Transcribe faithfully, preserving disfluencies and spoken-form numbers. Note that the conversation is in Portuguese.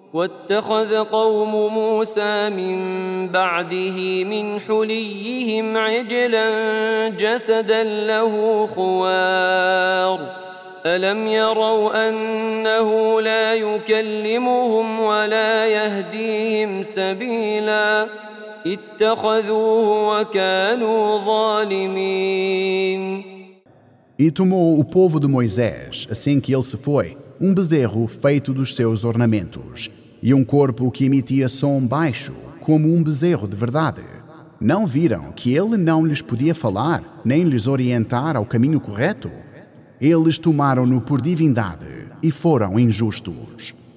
واتخذ قوم موسى من بعده من حليهم عجلا جسدا له خوار ألم يروا أنه لا يكلمهم ولا يهديهم سبيلا اتخذوه وكانوا ظالمين. E tomou o povo de Moisés, assim que ele se foi, um bezerro feito dos seus ornamentos, e um corpo que emitia som baixo, como um bezerro de verdade. Não viram que ele não lhes podia falar, nem lhes orientar ao caminho correto? Eles tomaram-no por divindade e foram injustos.